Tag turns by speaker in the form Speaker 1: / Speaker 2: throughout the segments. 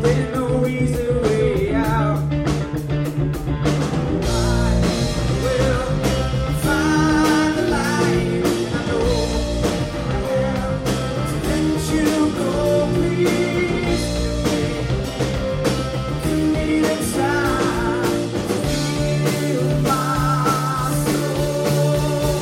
Speaker 1: There's no easy way out. I will find the light. I know I have to let you go, please. Give me the time to heal my soul.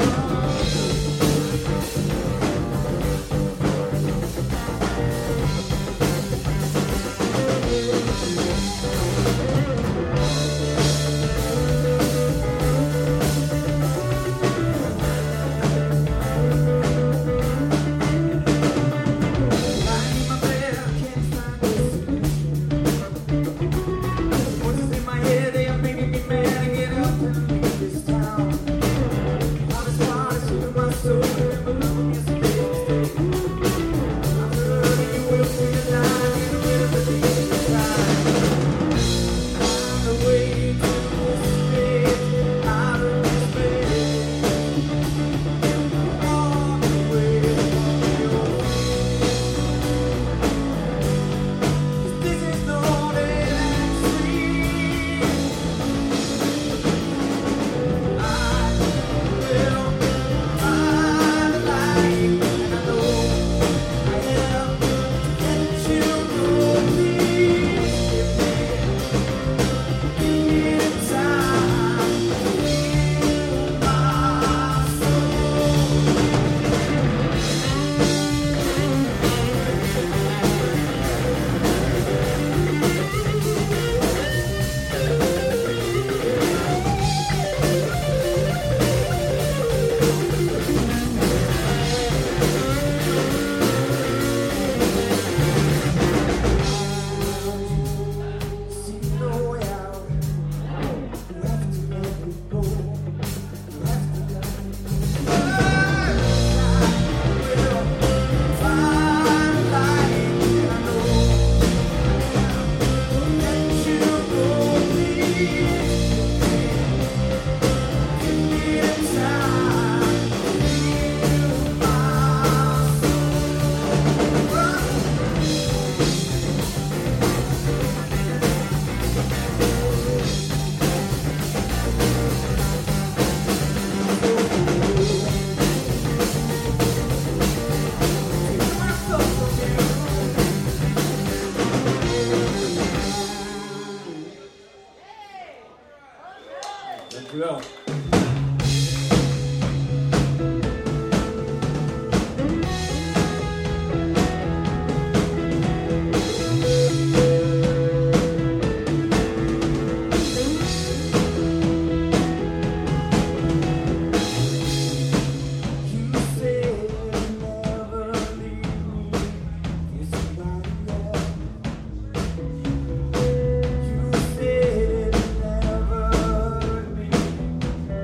Speaker 1: Lying in my bed, I can't find a solution. Voices in my head, they are making me mad. I get up and leave this town. Hardest part is feeling my soul. Remember loving yesterday's mistake. I'm hurting you will feel your line. Get rid of the things you tried. Find a way to escape out of this bed. Walk away from your this is no daylight sleep. I will find the light, and I know I have to let you go, please. Give me the time to heal my soul. See no way out. You have to let me go. You have to let me go. I will find the light, and I know I have to let you go, please. Give me the time to heal my
Speaker 2: Dankjewel.
Speaker 1: You said never leave me. You somebody else. You said never hurt me.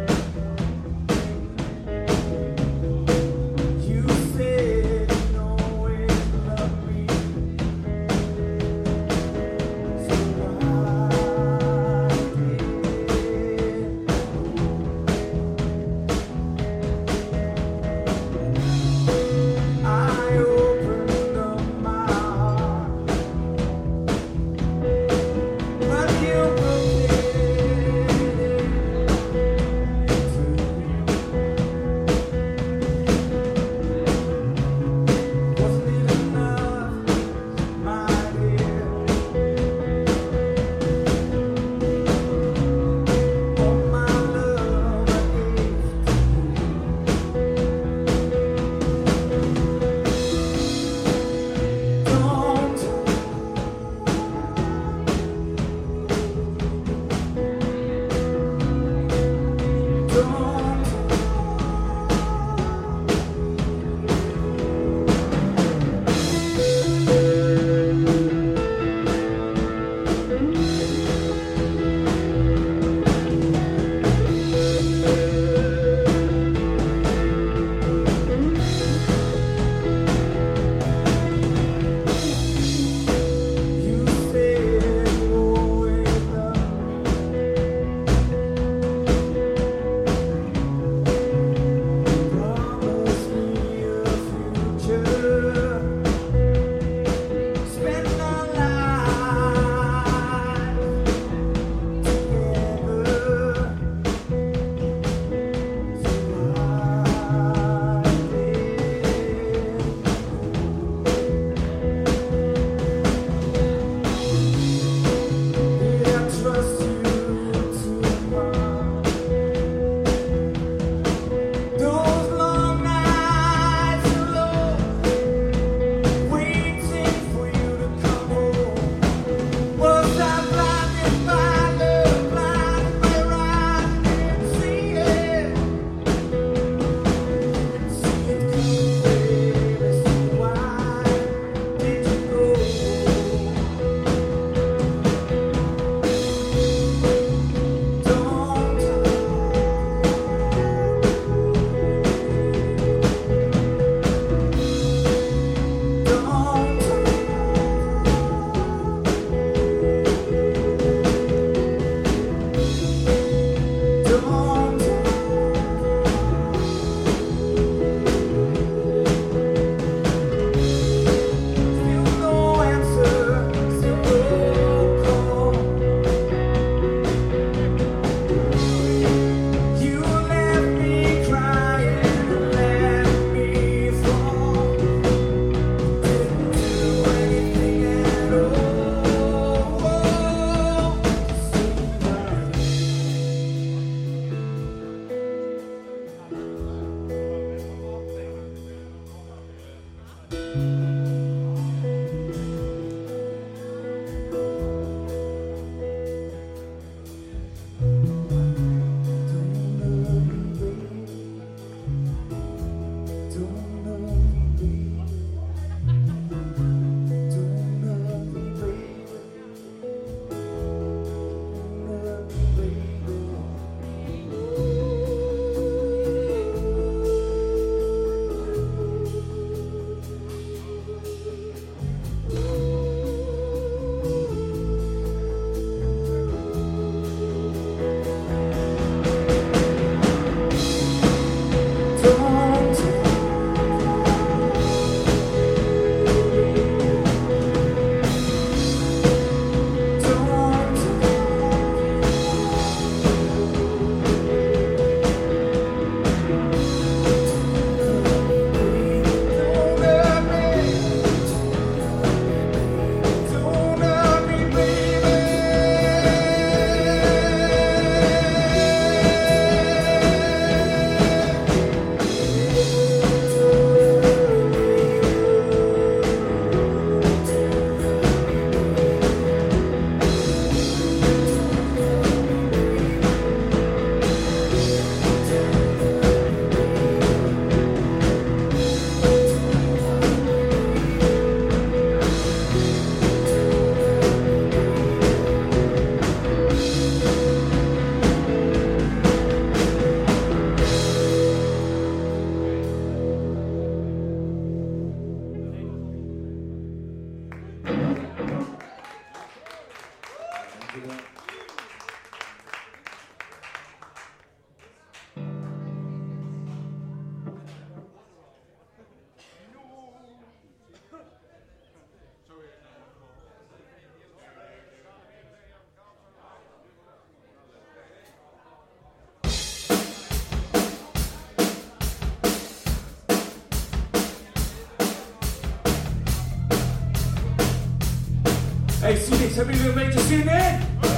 Speaker 2: Hey, Phoenix, have you made you see that?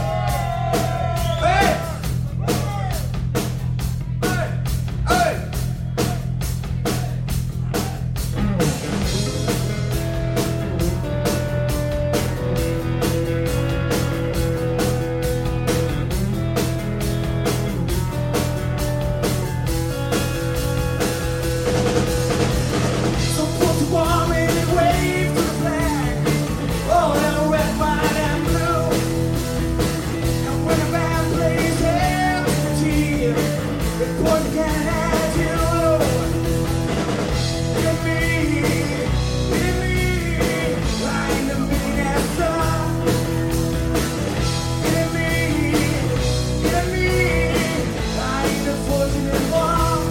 Speaker 2: Hey! Hey! Hey! So put the warm and wave to the flag. Oh, and red, white, and blue. And when the band plays empty, they point the cannon at you. In me, lying to me that song. In me, lying the fortunate one.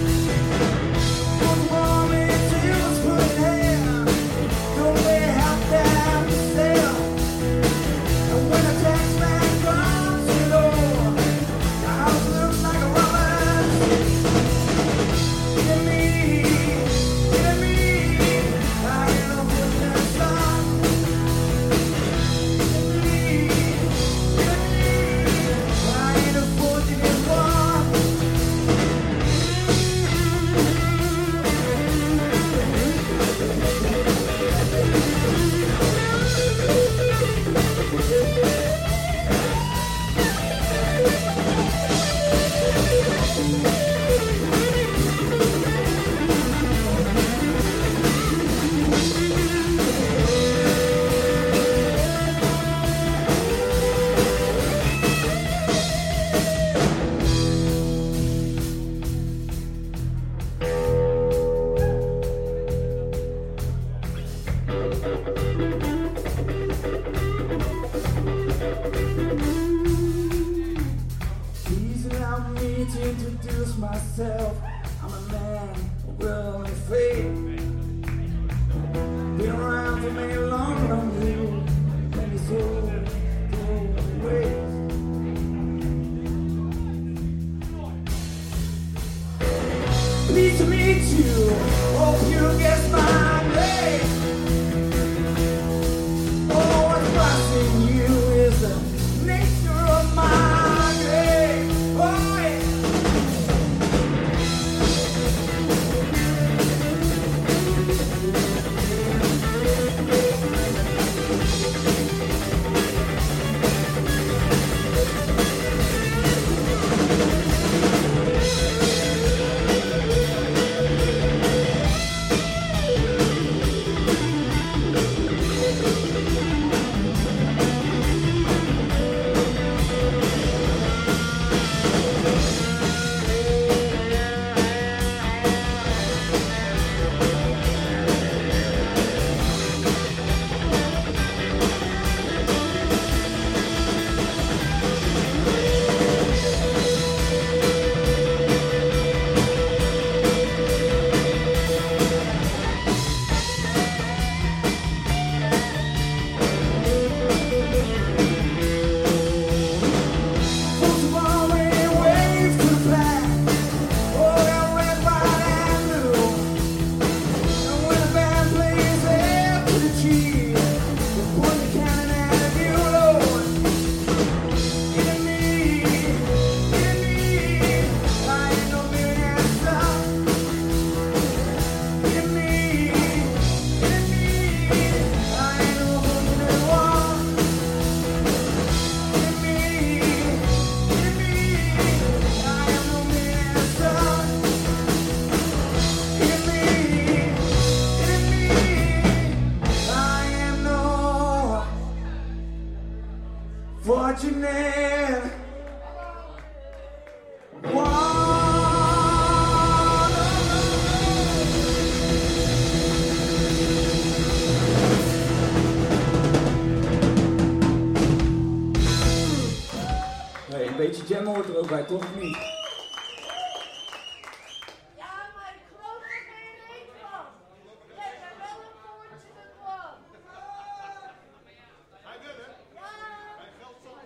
Speaker 2: One moment till it's put in hand. Don't let it help them to sell. And when the tax man comes to the door, the house looks like a woman's. In me, I ain't no fortunate son. In me, I ain't a fortunate one. Please allow me to introduce myself. I'm a man of will and faith. Been around for many long years, many souls go ways. Pleased to meet you. Hope you guess my name. Oh, what's crossing you is the nature of my game. Oh, yeah. Fortunate one.
Speaker 1: Beetje jammen hoort er ook bij, toch? Of niet?
Speaker 3: Ja, maar ik geloof er geen reet van. Jij bent wel een fortunate one.
Speaker 4: Hij wil hè?
Speaker 3: Ja.
Speaker 4: Hij geld zal.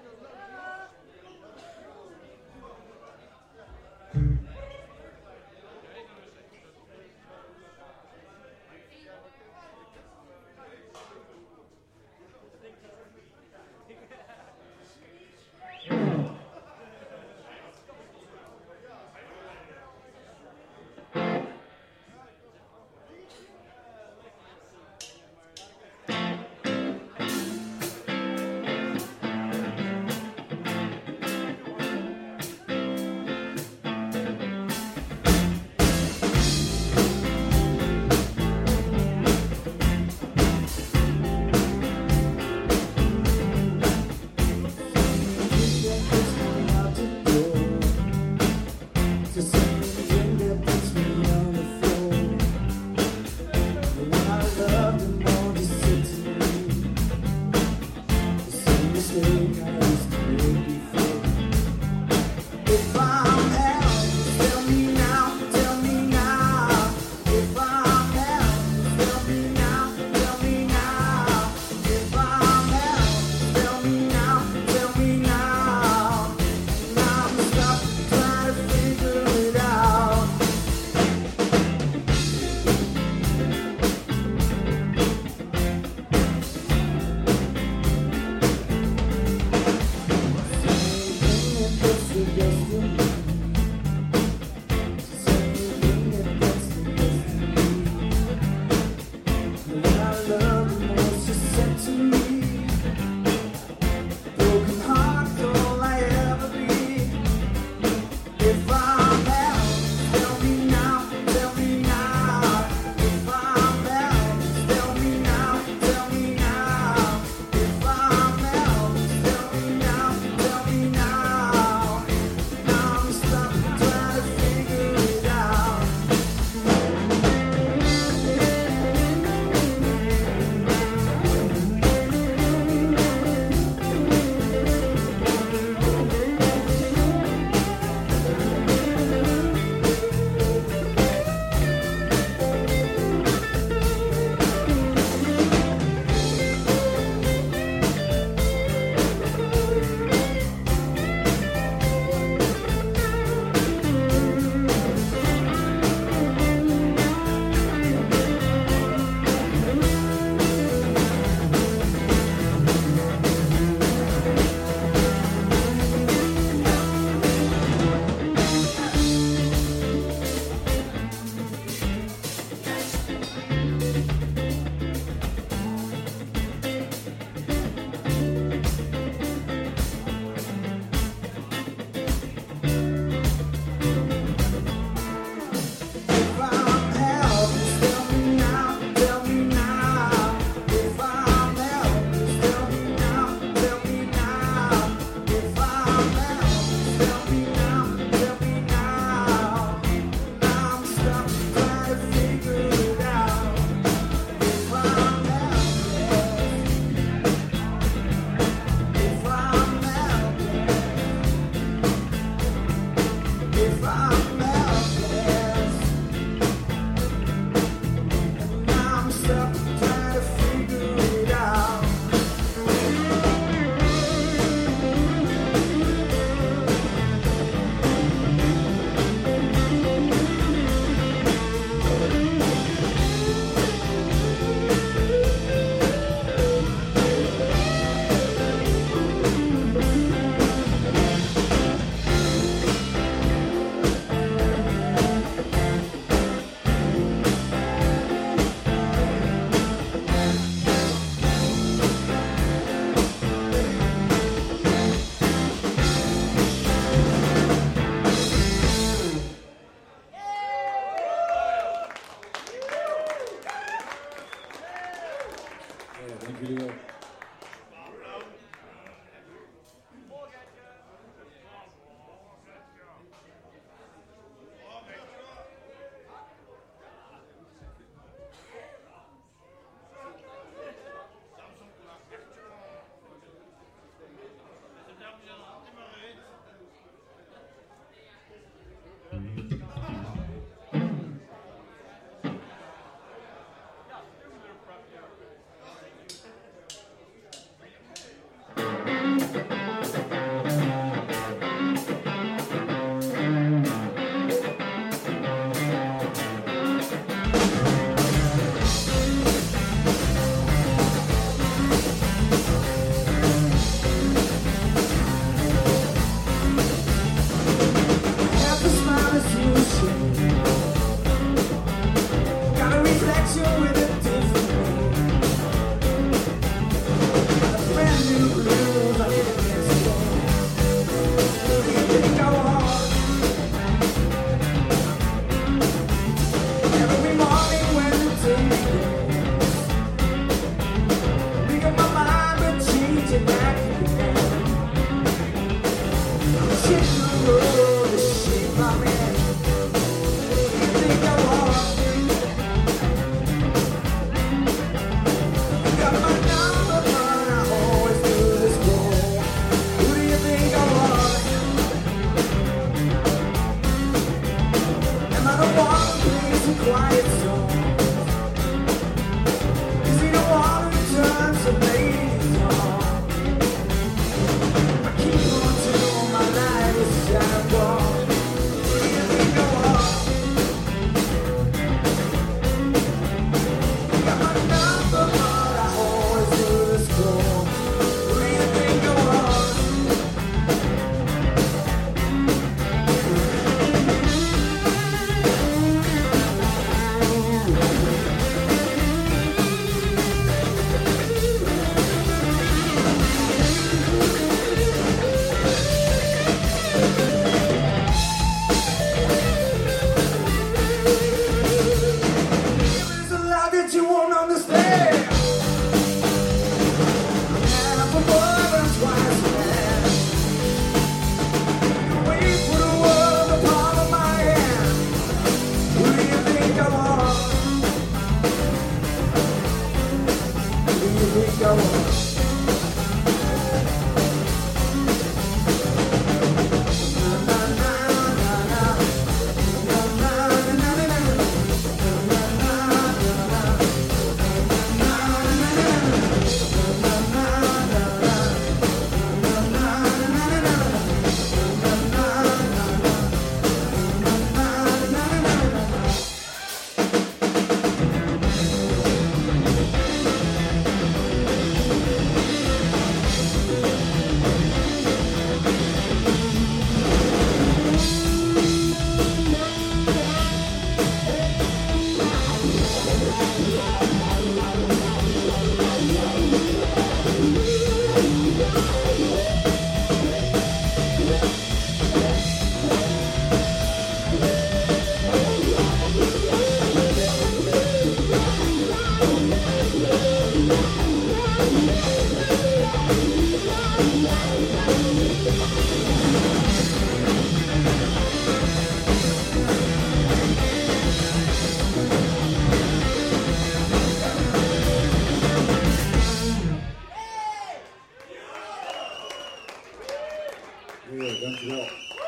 Speaker 2: Dankjewel.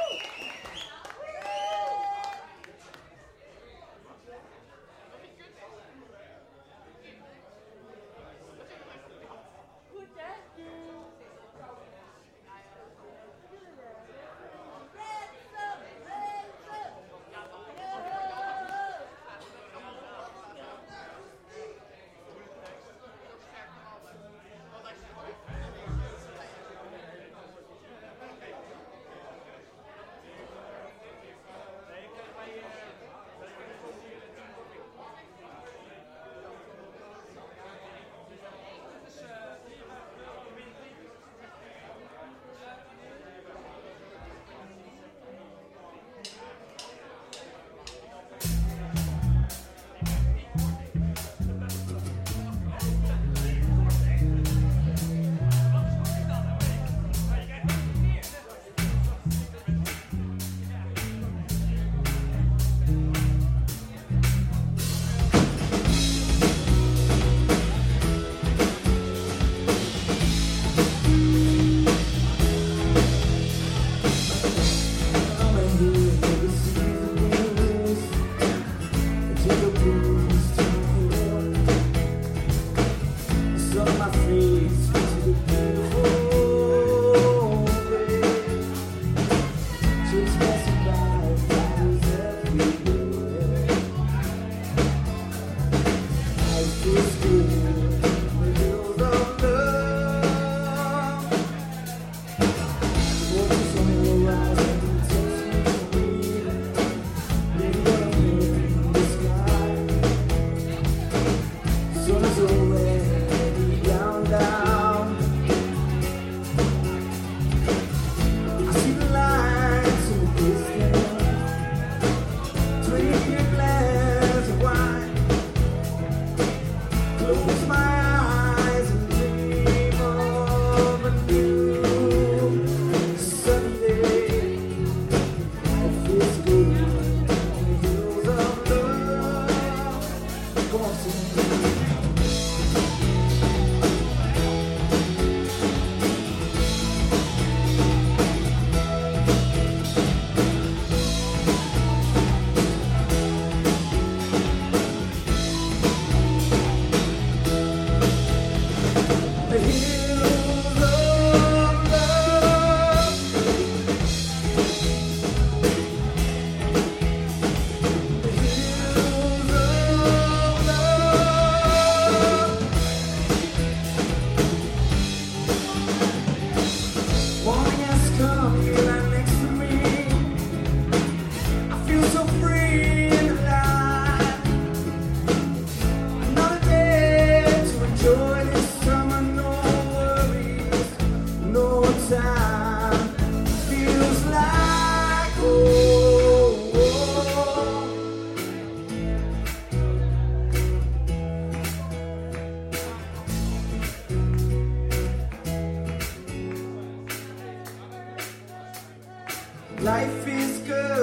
Speaker 2: Life is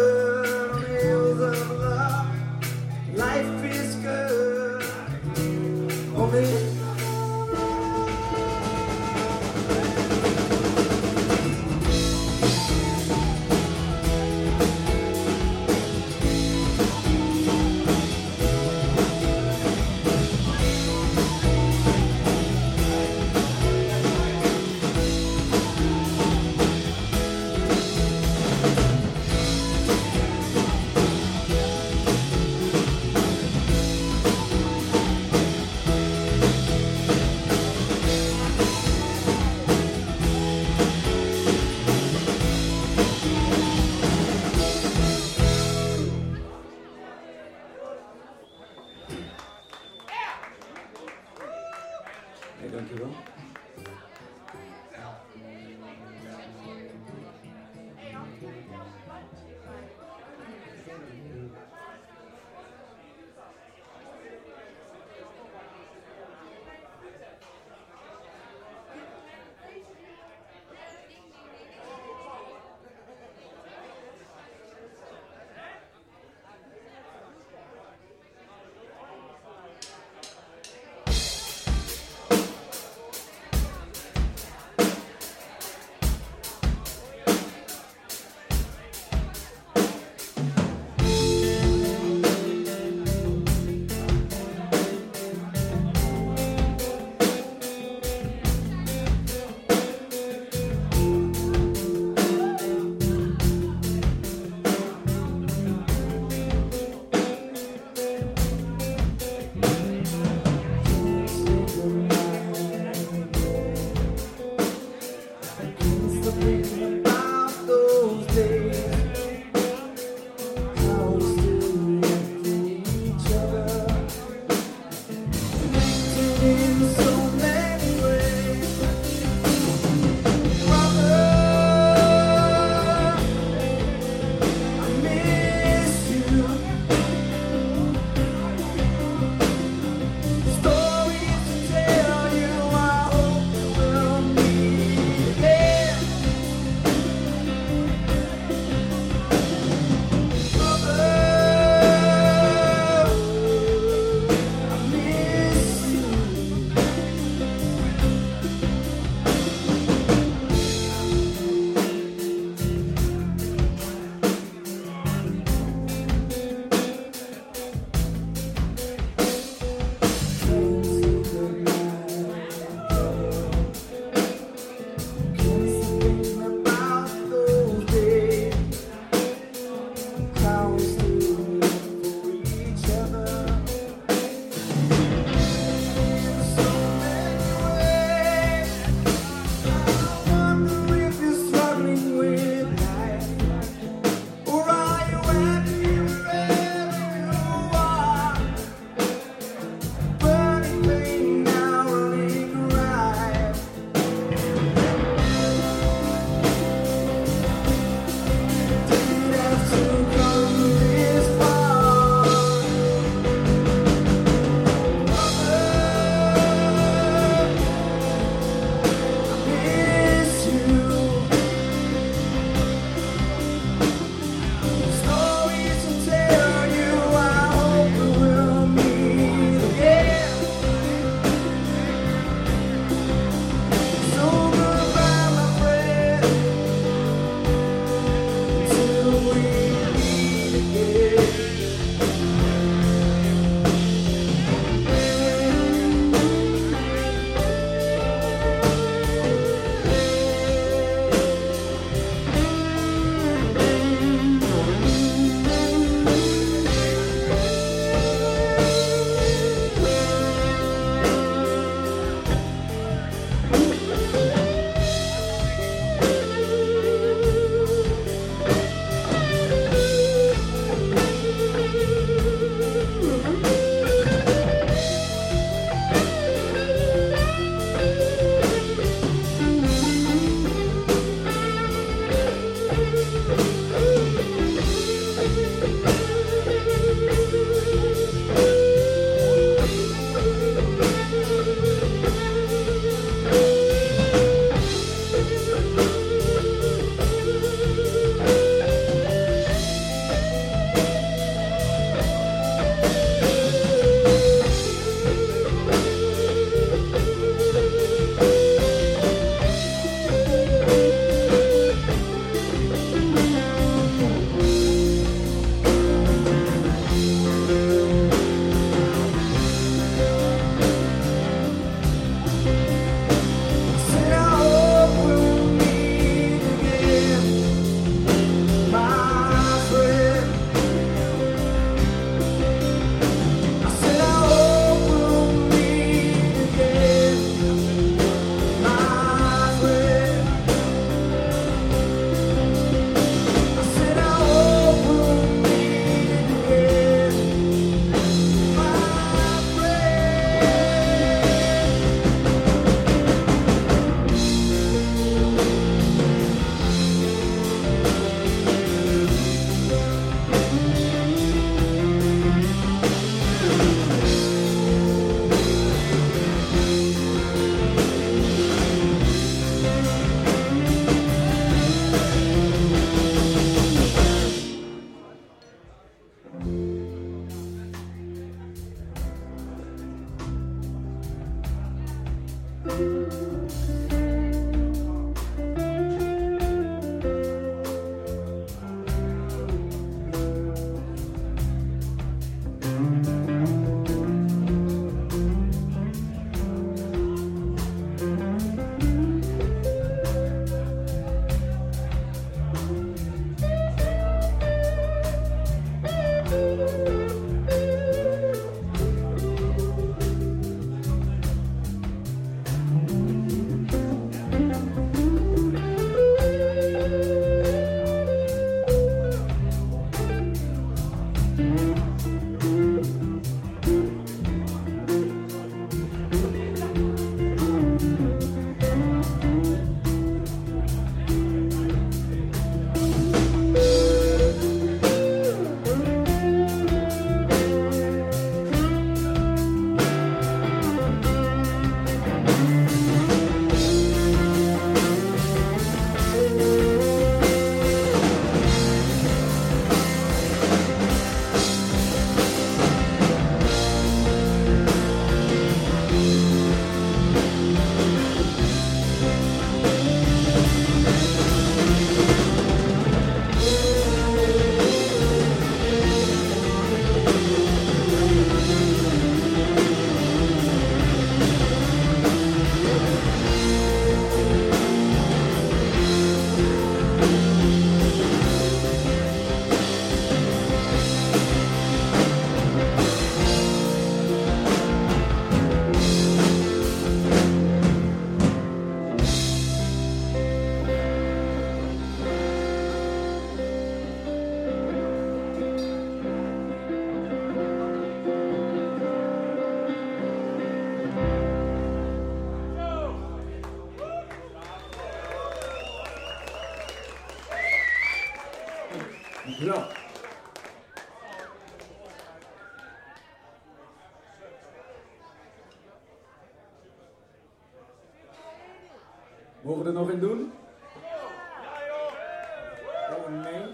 Speaker 2: good on the hills of love. Life is good on the
Speaker 1: Dankjewel. Mogen we er nog in doen? Oh nee.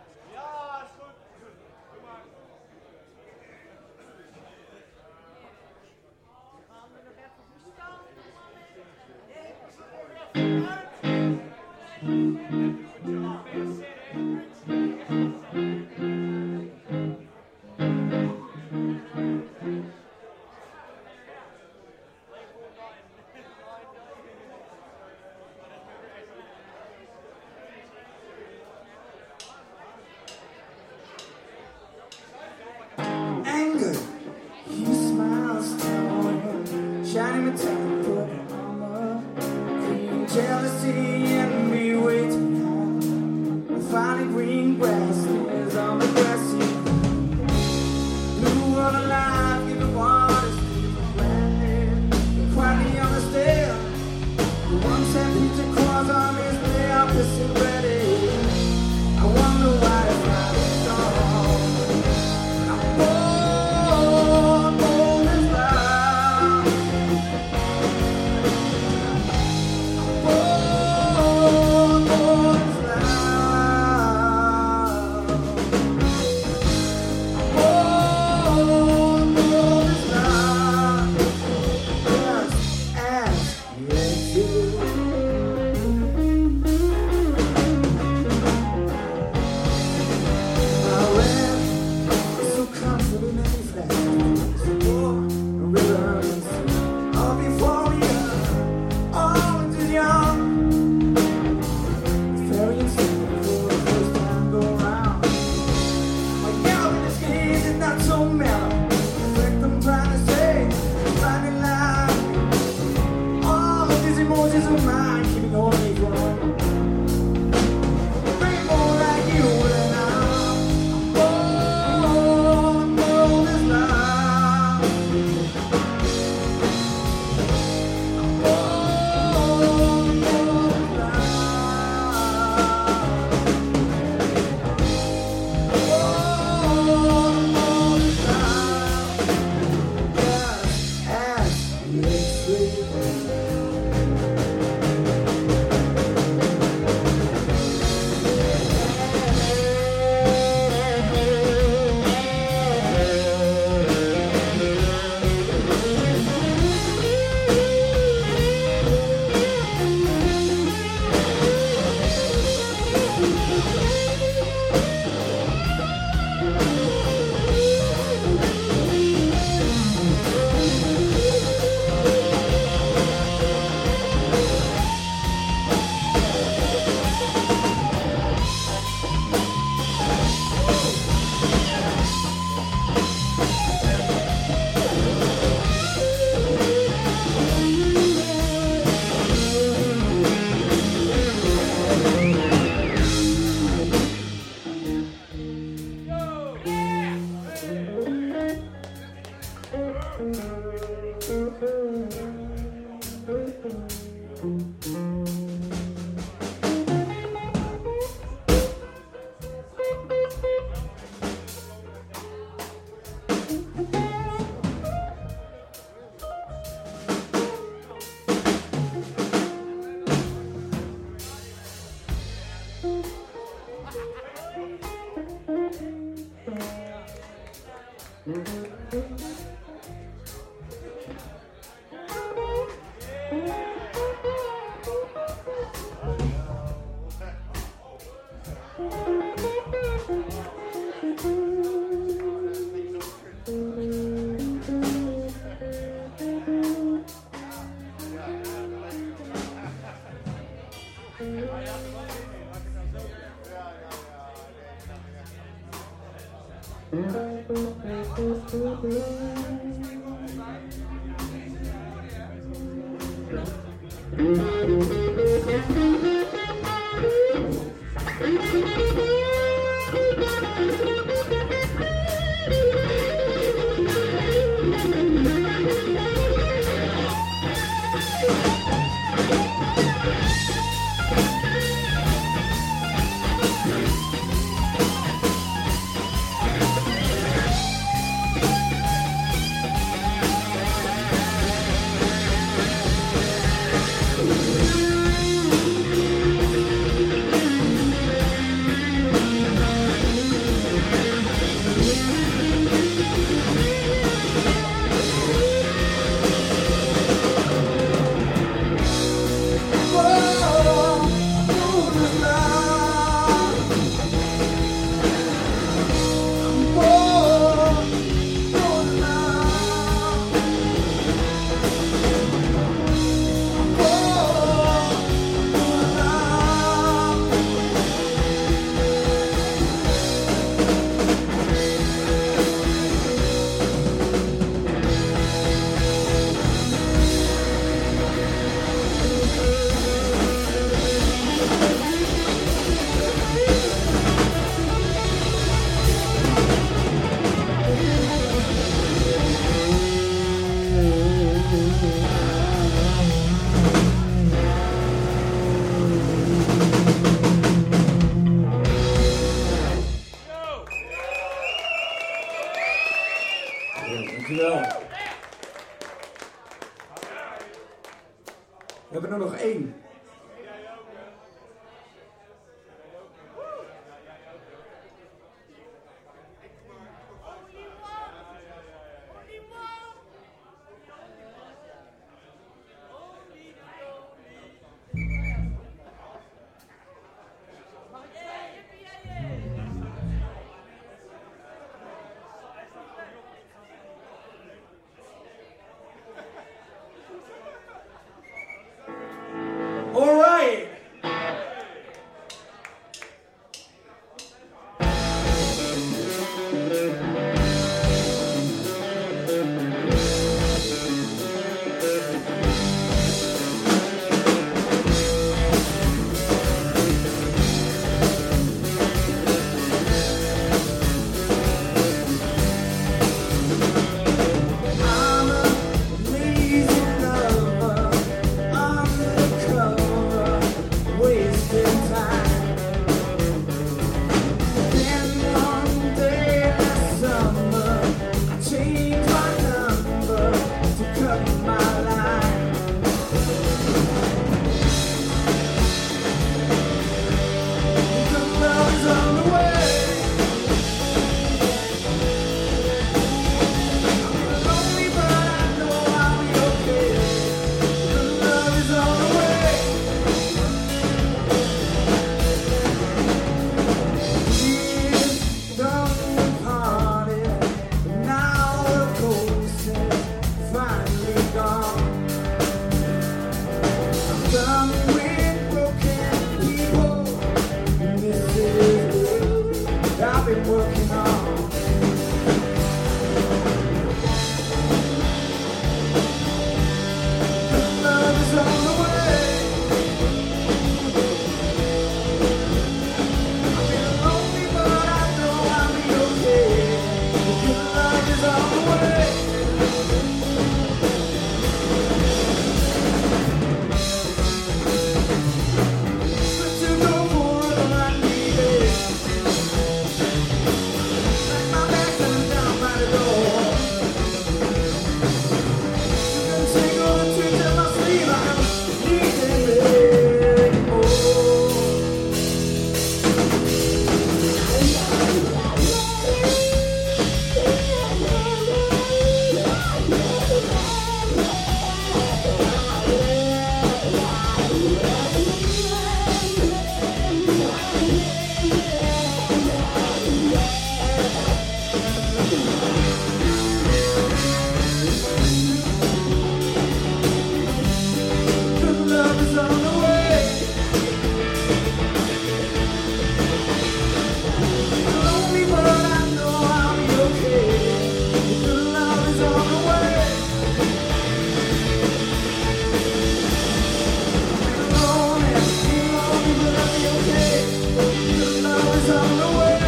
Speaker 2: Anger, he smiles down, shining metallic put armor, green jealousy and me waiting high. Finally green grass is on the grassy. Blue on the line, give the water stream for granted. Quietly on the stair, the one St. Peter cross on his way out pissing ready. I wonder why it's not gone. working on. Good love is on the way. I've been lonely, but I know I'll be okay. Good love is on the way. But to go further, I need it. Like my back comes down by the door. You can take all the tricks in my sleeve. I don't need them anymore. Good love is on the way. Lonely, but I know I'll be okay. Good love is on the way. Lonely, but I'll be okay. Good love is on the way.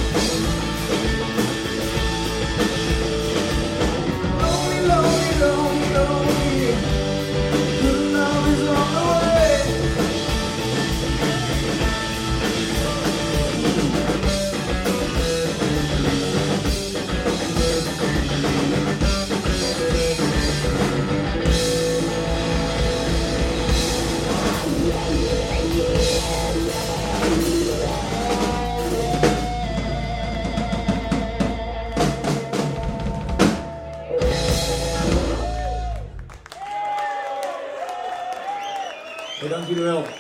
Speaker 2: Lonely, lonely, lonely, lonely. Good love is on the way.
Speaker 4: Dank jullie wel.